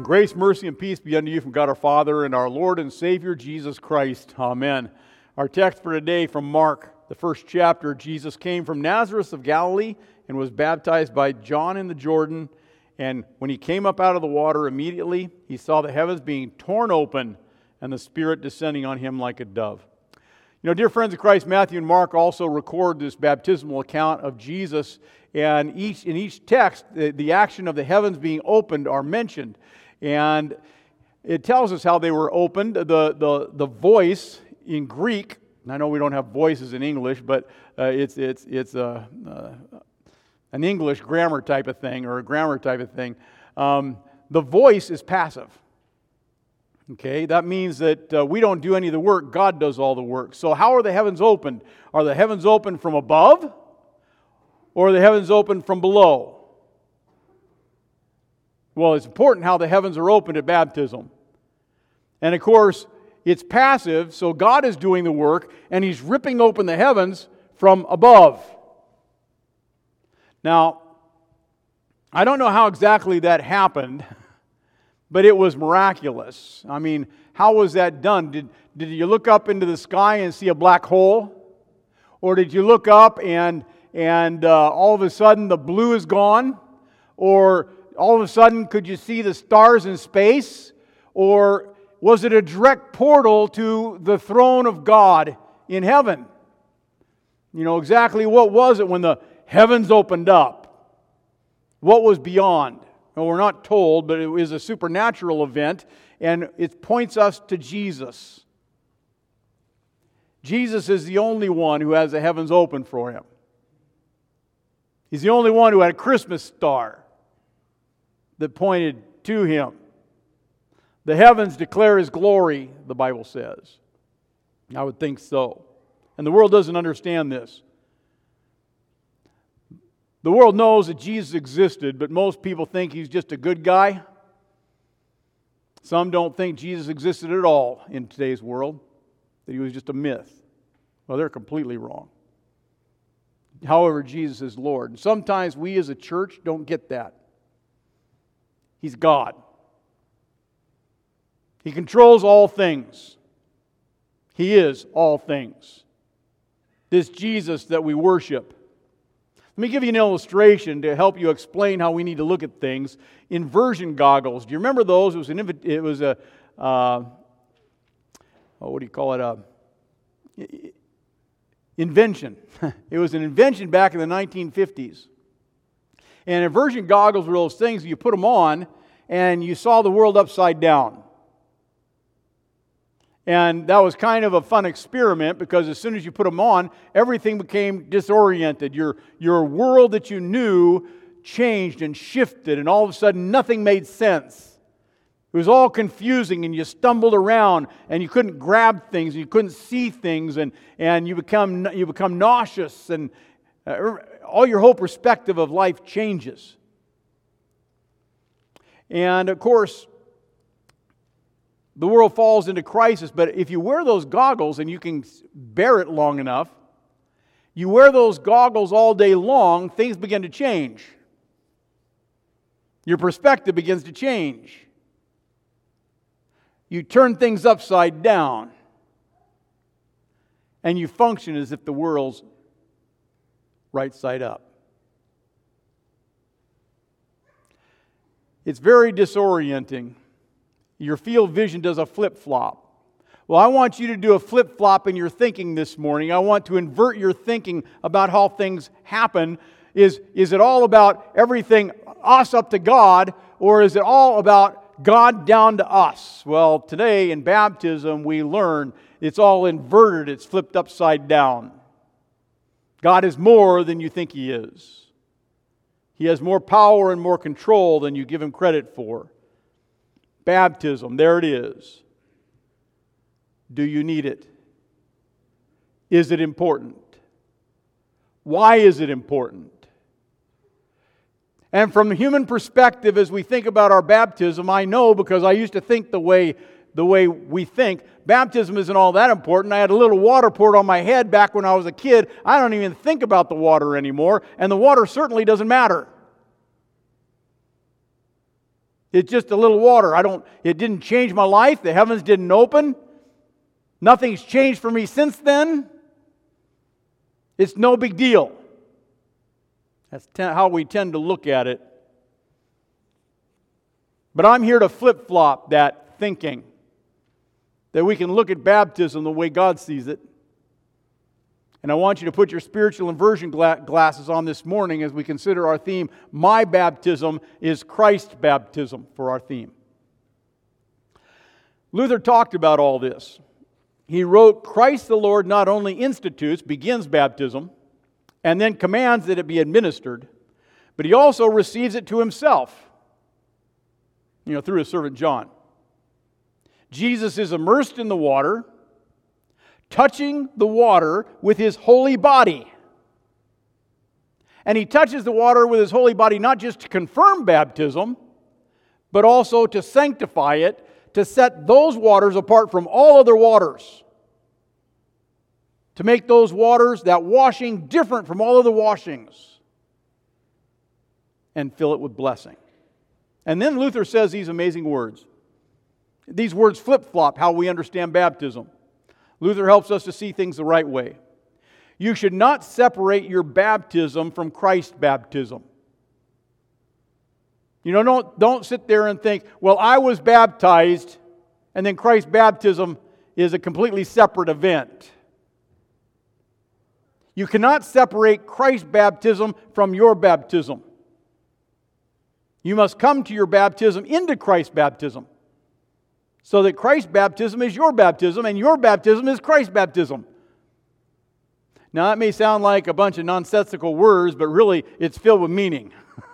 Grace, mercy, and peace be unto you from God our Father and our Lord and Savior Jesus Christ. Amen. Our text for today from Mark, the first chapter. Jesus came from Nazareth of Galilee and was baptized by John in the Jordan. And when he came up out of the water, immediately he saw the heavens being torn open and the Spirit descending on him like a dove. You know, dear friends of Christ, Matthew and Mark also record this baptismal account of Jesus. And in each text, the action of the heavens being opened are mentioned. And it tells us how they were opened. The voice in Greek, and I know we don't have voices in English, but it's an English grammar type of thing, or a grammar type of thing. The voice is passive. Okay, that means that we don't do any of the work. God does all the work. So how are the heavens opened? Are the heavens opened from above? Or are the heavens opened from below? Well, it's important how the heavens are opened at baptism. And of course, it's passive, so God is doing the work, and He's ripping open the heavens from above. Now, I don't know how exactly that happened, but it was miraculous. I mean, how was that done? Did you look up into the sky and see a black hole? Or did you look up and all of a sudden the blue is gone? Or all of a sudden could you see the stars in space? Or was it a direct portal to the throne of God in heaven? You know, exactly what was it when the heavens opened up? What was beyond? Well, we're not told, but it was a supernatural event, and it points us to Jesus. Jesus is the only one who has the heavens open for Him. He's the only one who had a Christmas star that pointed to Him. The heavens declare His glory, the Bible says. I would think so. And the world doesn't understand this. The world knows that Jesus existed, but most people think He's just a good guy. Some don't think Jesus existed at all in today's world, that He was just a myth. Well, they're completely wrong. However, Jesus is Lord. And sometimes we as a church don't get that. He's God. He controls all things. He is all things. This Jesus that we worship. Let me give you an illustration to help you explain how we need to look at things. Inversion goggles. Do you remember those? It was a what do you call it? Invention. It was an invention back in the 1950s. And inversion goggles were those things you put them on and you saw the world upside down. And that was kind of a fun experiment because as soon as you put them on, everything became disoriented. Your world that you knew changed and shifted, and all of a sudden nothing made sense. It was all confusing, and you stumbled around, and you couldn't grab things, and you couldn't see things, and you become nauseous, and all your whole perspective of life changes. And of course, the world falls into crisis, but if you wear those goggles and you can bear it long enough, you wear those goggles all day long, things begin to change. Your perspective begins to change. You turn things upside down, and you function as if the world's right side up. It's very disorienting. Your field vision does a flip-flop. Well, I want you to do a flip-flop in your thinking this morning. I want to invert your thinking about how things happen. Is it all about everything us up to God, or is it all about God down to us? Well, today in baptism we learn it's all inverted. It's flipped upside down. God is more than you think He is. He has more power and more control than you give Him credit for. Baptism, there it is. Do you need it? Is it important? Why is it important? And from the human perspective, as we think about our baptism, I know because I used to think the way we think, baptism isn't all that important. I had a little water poured on my head back when I was a kid. I don't even think about the water anymore, and the water certainly doesn't matter. It's just a little water. It didn't change my life. The heavens didn't open. Nothing's changed for me since then. It's no big deal. That's how we tend to look at it. But I'm here to flip-flop that thinking, that we can look at baptism the way God sees it. And I want you to put your spiritual inversion glasses on this morning as we consider our theme, My Baptism is Christ's Baptism, for our theme. Luther talked about all this. He wrote, Christ the Lord not only institutes, begins baptism, and then commands that it be administered, but He also receives it to Himself, through His servant John. Jesus is immersed in the water, touching the water with His holy body. And He touches the water with His holy body not just to confirm baptism, but also to sanctify it, to set those waters apart from all other waters. To make those waters, that washing, different from all other washings. And fill it with blessing. And then Luther says these amazing words. These words flip-flop how we understand baptism. Luther helps us to see things the right way. You should not separate your baptism from Christ's baptism. Don't sit there and think, well, I was baptized, and then Christ's baptism is a completely separate event. You cannot separate Christ's baptism from your baptism. You must come to your baptism into Christ's baptism. So that Christ's baptism is your baptism, and your baptism is Christ's baptism. Now, that may sound like a bunch of nonsensical words, but really, it's filled with meaning.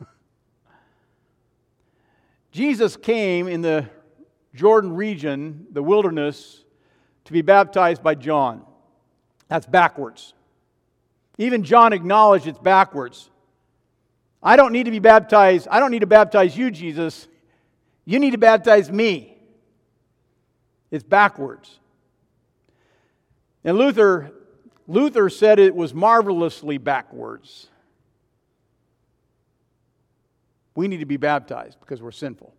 Jesus came in the Jordan region, the wilderness, to be baptized by John. That's backwards. Even John acknowledged it's backwards. I don't need to be baptized. I don't need to baptize you, Jesus. You need to baptize me. It's backwards. And Luther said it was marvelously backwards. We need to be baptized because we're sinful.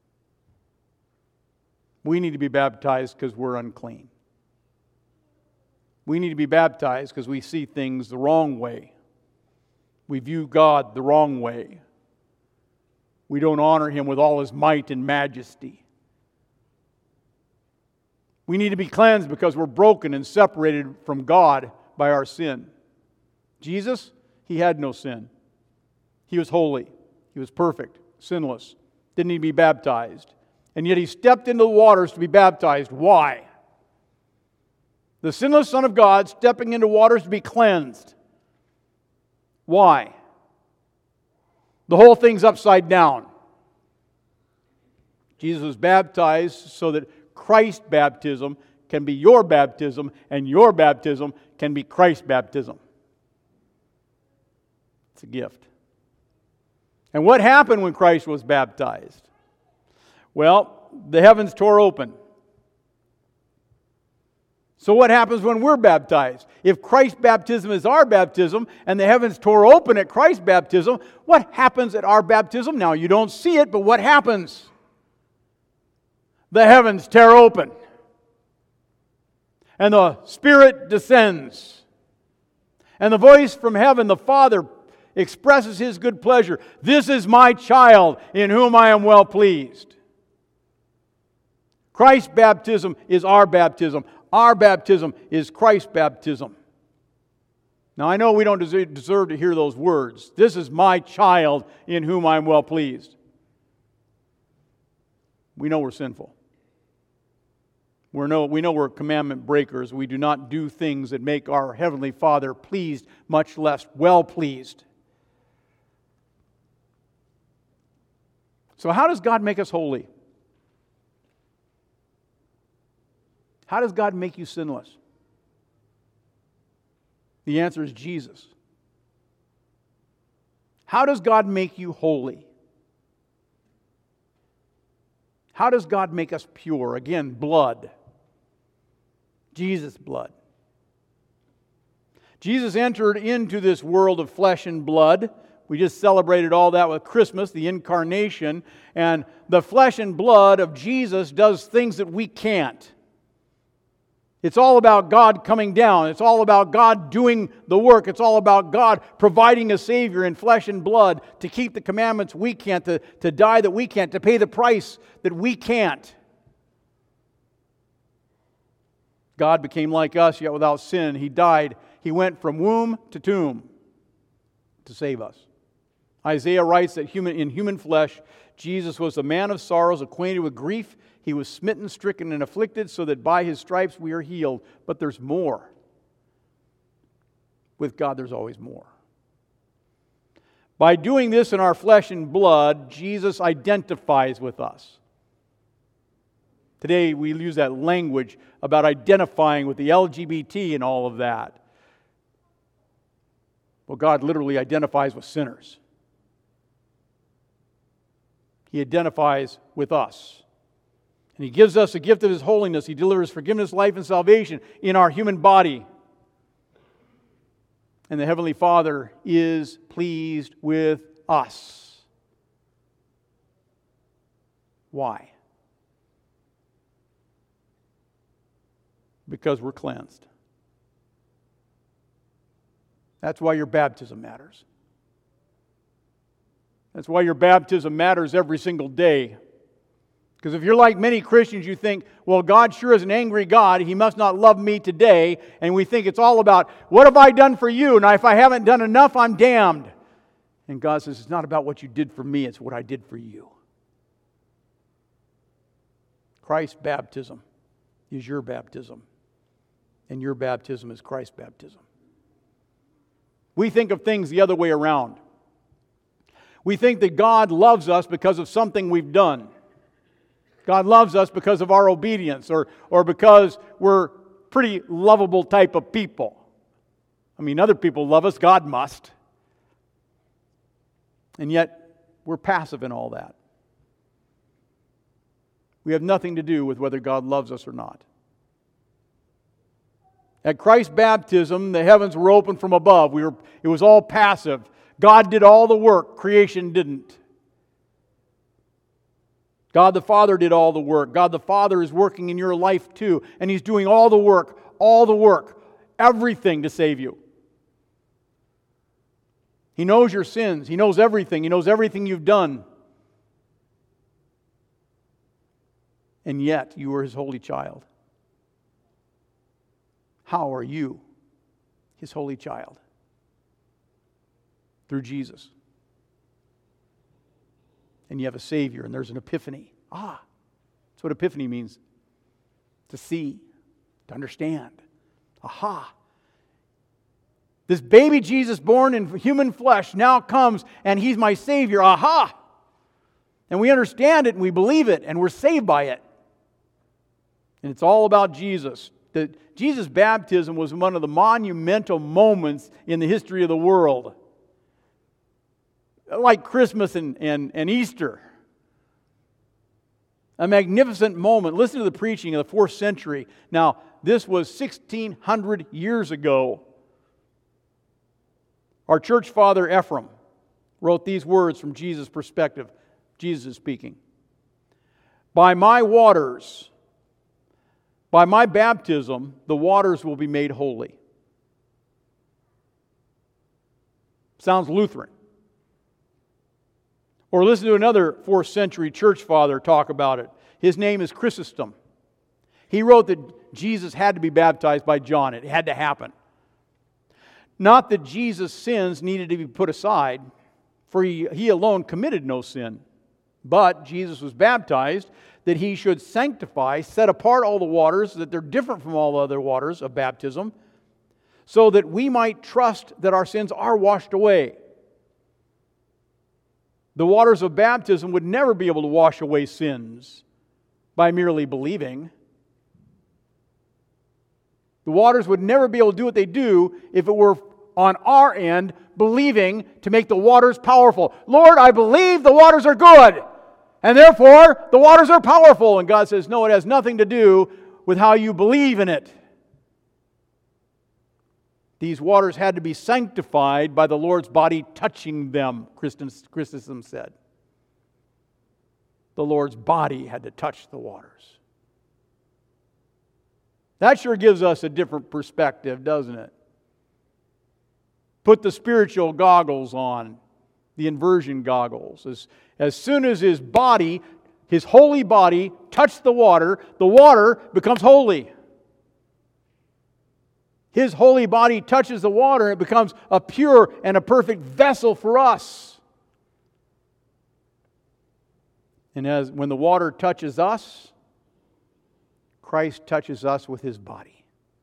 We need to be baptized because we're unclean. We need to be baptized because we see things the wrong way. We view God the wrong way. We don't honor Him with all His might and majesty. We need to be cleansed because we're broken and separated from God by our sin. Jesus, He had no sin. He was holy. He was perfect, sinless. Didn't need to be baptized. And yet He stepped into the waters to be baptized. Why? The sinless Son of God stepping into waters to be cleansed. Why? The whole thing's upside down. Jesus was baptized so that Christ's baptism can be your baptism, and your baptism can be Christ's baptism. It's a gift. And what happened when Christ was baptized? Well, the heavens tore open. So what happens when we're baptized? If Christ's baptism is our baptism, and the heavens tore open at Christ's baptism, what happens at our baptism? Now, you don't see it, but what happens? The heavens tear open. And the Spirit descends. And the voice from heaven, the Father, expresses His good pleasure. This is my child in whom I am well pleased. Christ's baptism is our baptism. Our baptism is Christ's baptism. Now, I know we don't deserve to hear those words. This is my child in whom I am well pleased. We know we're sinful. We know we're commandment breakers. We do not do things that make our Heavenly Father pleased, much less well pleased. So how does God make us holy? How does God make you sinless? The answer is Jesus. How does God make you holy? How does God make us pure? Again, blood. Jesus' blood. Jesus entered into this world of flesh and blood We just celebrated all that with Christmas, the incarnation, and the flesh and blood of Jesus does things that we can't. It's all about God coming down. It's all about God doing the work. It's all about God providing a Savior in flesh and blood to keep the commandments we can't, to die that we can't, to pay the price that we can't. God became like us, yet without sin. He died. He went from womb to tomb to save us. Isaiah writes that in human flesh, Jesus was a man of sorrows, acquainted with grief. He was smitten, stricken, and afflicted, so that by His stripes we are healed. But there's more. With God, there's always more. By doing this in our flesh and blood, Jesus identifies with us. Today, we use that language about identifying with the LGBT and all of that. Well, God literally identifies with sinners. He identifies with us. And He gives us a gift of His holiness. He delivers forgiveness, life, and salvation in our human body. And the Heavenly Father is pleased with us. Why? Because we're cleansed. That's why your baptism matters. That's why your baptism matters every single day. Because if you're like many Christians, you think, well, God sure is an angry God. He must not love me today. And we think it's all about, what have I done for you? And if I haven't done enough, I'm damned. And God says, it's not about what you did for me, it's what I did for you. Christ's baptism is your baptism. And your baptism is Christ's baptism. We think of things the other way around. We think that God loves us because of something we've done. God loves us because of our obedience or because we're pretty lovable type of people. I mean, other people love us, God must. And yet, we're passive in all that. We have nothing to do with whether God loves us or not. At Christ's baptism, the heavens were open from above. It was all passive. God did all the work. Creation didn't. God the Father did all the work. God the Father is working in your life too. And He's doing all the work, everything to save you. He knows your sins. He knows everything. He knows everything you've done. And yet, you are His holy child. How are you His holy child? Through Jesus. And you have a Savior, and there's an epiphany. That's what epiphany means. To see, to understand. Aha. This baby Jesus born in human flesh now comes, and He's my Savior. Aha. And we understand it, and we believe it, and we're saved by it. And it's all about Jesus. Jesus' baptism was one of the monumental moments in the history of the world. Like Christmas and Easter. A magnificent moment. Listen to the preaching of the 4th century. Now, this was 1,600 years ago. Our church father Ephraim wrote these words from Jesus' perspective. Jesus is speaking. By my waters, by my baptism, the waters will be made holy. Sounds Lutheran. Or listen to another 4th century church father talk about it. His name is Chrysostom. He wrote that Jesus had to be baptized by John. It had to happen. Not that Jesus' sins needed to be put aside, for he alone committed no sin. But Jesus was baptized that He should sanctify, set apart all the waters, that they're different from all other waters of baptism, so that we might trust that our sins are washed away. The waters of baptism would never be able to wash away sins by merely believing. The waters would never be able to do what they do if it were on our end believing to make the waters powerful. Lord, I believe the waters are good, and therefore the waters are powerful. And God says, no, it has nothing to do with how you believe in it. These waters had to be sanctified by the Lord's body touching them, Christendom said. The Lord's body had to touch the waters. That sure gives us a different perspective, doesn't it? Put the spiritual goggles on, the inversion goggles. As soon as his body, his holy body, touched the water becomes holy. His holy body touches the water, and it becomes a pure and a perfect vessel for us. And when the water touches us, Christ touches us with His body.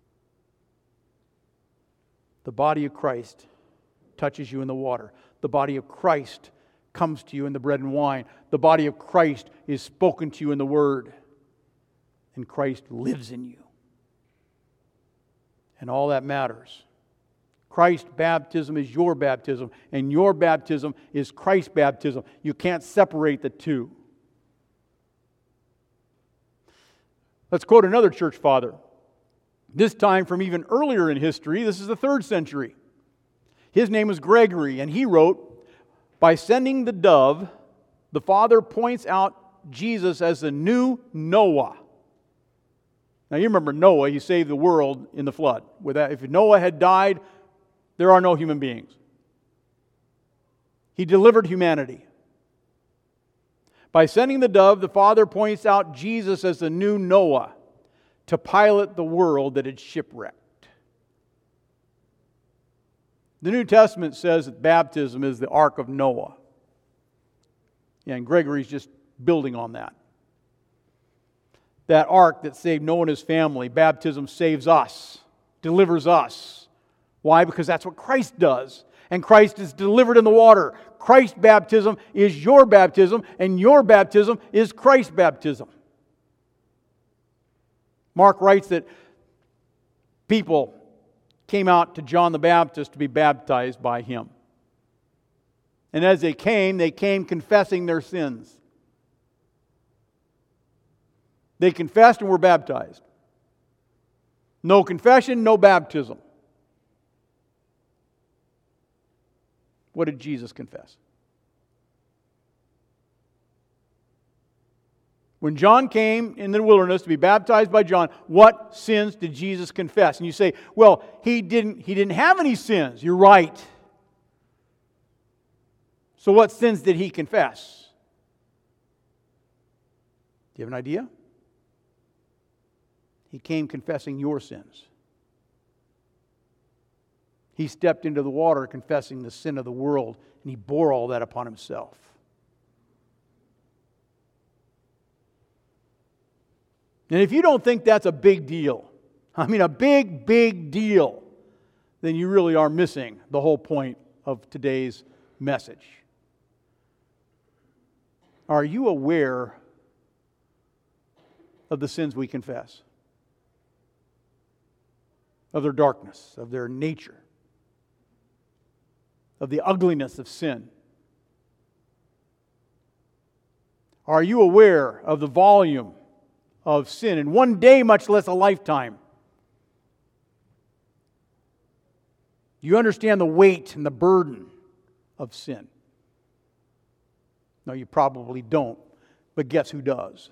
The body of Christ touches you in the water. The body of Christ comes to you in the bread and wine. The body of Christ is spoken to you in the Word. And Christ lives in you. And all that matters. Christ's baptism is your baptism, and your baptism is Christ's baptism. You can't separate the two. Let's quote another church father. This time from even earlier in history. This is the 3rd century. His name was Gregory, and he wrote, "By sending the dove, the Father points out Jesus as the new Noah." Now you remember Noah, he saved the world in the flood. If Noah had died, there are no human beings. He delivered humanity. By sending the dove, the Father points out Jesus as the new Noah to pilot the world that had shipwrecked. The New Testament says that baptism is the Ark of Noah. And Gregory's just building on that. That ark that saved Noah and his family, baptism saves us, delivers us. Why? Because that's what Christ does. And Christ is delivered in the water. Christ's baptism is your baptism, and your baptism is Christ's baptism. Mark writes that people came out to John the Baptist to be baptized by him. And as they came confessing their sins. They confessed and were baptized. No confession, no baptism. What did Jesus confess? When John came in the wilderness to be baptized by John, what sins did Jesus confess? And you say, well, he didn't have any sins. You're right. So what sins did he confess? Do you have an idea? He came confessing your sins. He stepped into the water confessing the sin of the world, and He bore all that upon Himself. And if you don't think that's a big deal, a big deal, then you really are missing the whole point of today's message. Are you aware of the sins we confess? Of their darkness, of their nature, of the ugliness of sin? Are you aware of the volume of sin in one day, much less a lifetime? Do you understand the weight and the burden of sin? No, you probably don't, but guess who does?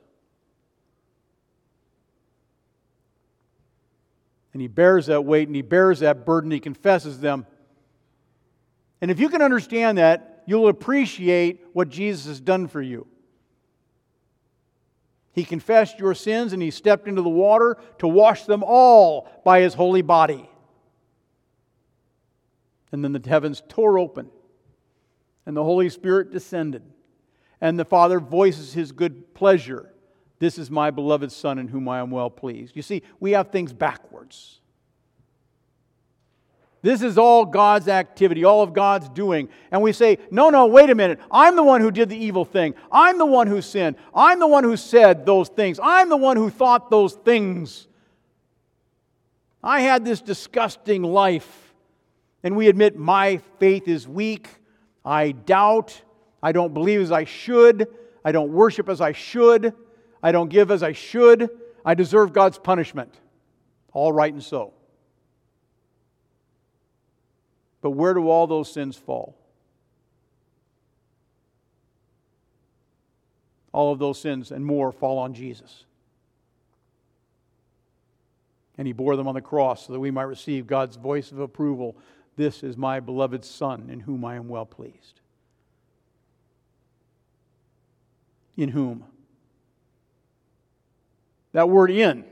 And He bears that weight and He bears that burden. He confesses them. And if you can understand that, you'll appreciate what Jesus has done for you. He confessed your sins and He stepped into the water to wash them all by His holy body. And then the heavens tore open and the Holy Spirit descended. And the Father voices His good pleasure. This is my beloved Son in whom I am well pleased. You see, we have things backwards. This is all God's activity, all of God's doing. And we say, no, wait a minute. I'm the one who did the evil thing. I'm the one who sinned. I'm the one who said those things. I'm the one who thought those things. I had this disgusting life. And we admit my faith is weak. I doubt. I don't believe as I should. I don't worship as I should. I don't give as I should. I deserve God's punishment. All right and so. But where do all those sins fall? All of those sins and more fall on Jesus. And He bore them on the cross so that we might receive God's voice of approval. This is my beloved Son, in whom I am well pleased. In whom? That word in.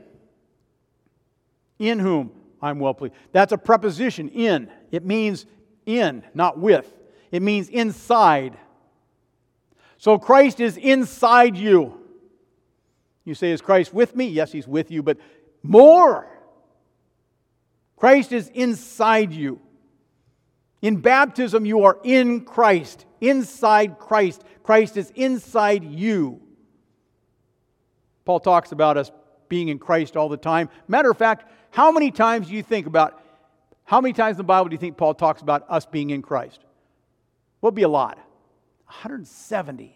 In whom I'm well pleased. That's a preposition, in. It means in, not with. It means inside. So Christ is inside you. You say, is Christ with me? Yes, He's with you, but more. Christ is inside you. In baptism, you are in Christ, inside Christ. Christ is inside you. Paul talks about us being in Christ all the time. Matter of fact, how many times in the Bible do you think Paul talks about us being in Christ? Well, it'd be a lot. 170.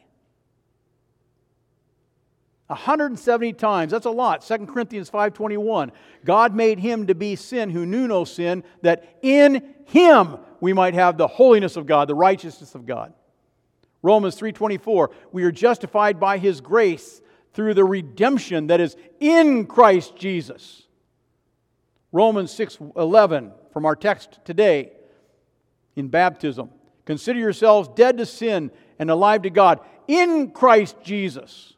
170 times. That's a lot. 2 Corinthians 5:21. God made Him to be sin who knew no sin, that in Him we might have the holiness of God, the righteousness of God. Romans 3:24. We are justified by His grace through the redemption that is in Christ Jesus. Romans 6:11 from our text today in baptism. Consider yourselves dead to sin and alive to God in Christ Jesus.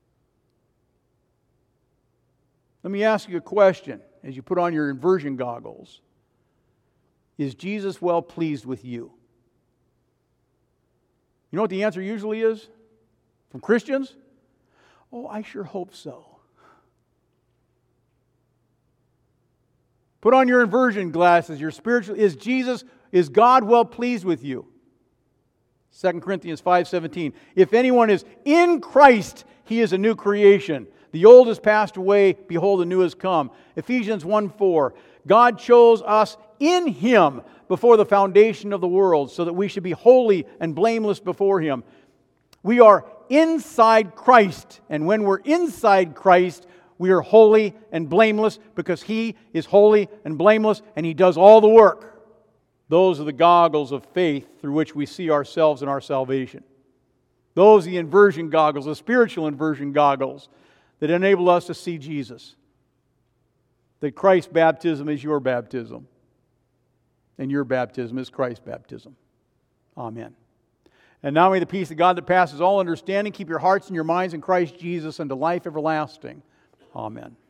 Let me ask you a question as you put on your inversion goggles. Is Jesus well pleased with you? You know what the answer usually is from Christians? Oh, I sure hope so. Put on your inversion glasses, your spiritual. Is God well pleased with you? 2 Corinthians 5:17. If anyone is in Christ, he is a new creation. The old has passed away, behold, the new has come. Ephesians 1:4. God chose us in Him before the foundation of the world, so that we should be holy and blameless before Him. We are inside Christ, and when we're inside Christ, we are holy and blameless because He is holy and blameless, and He does all the work. Those are the goggles of faith through which we see ourselves and our salvation. Those are the inversion goggles, the spiritual inversion goggles that enable us to see Jesus. That Christ's baptism is your baptism, and your baptism is Christ's baptism. Amen. And now may the peace of God that passes all understanding keep your hearts and your minds in Christ Jesus unto life everlasting. Amen.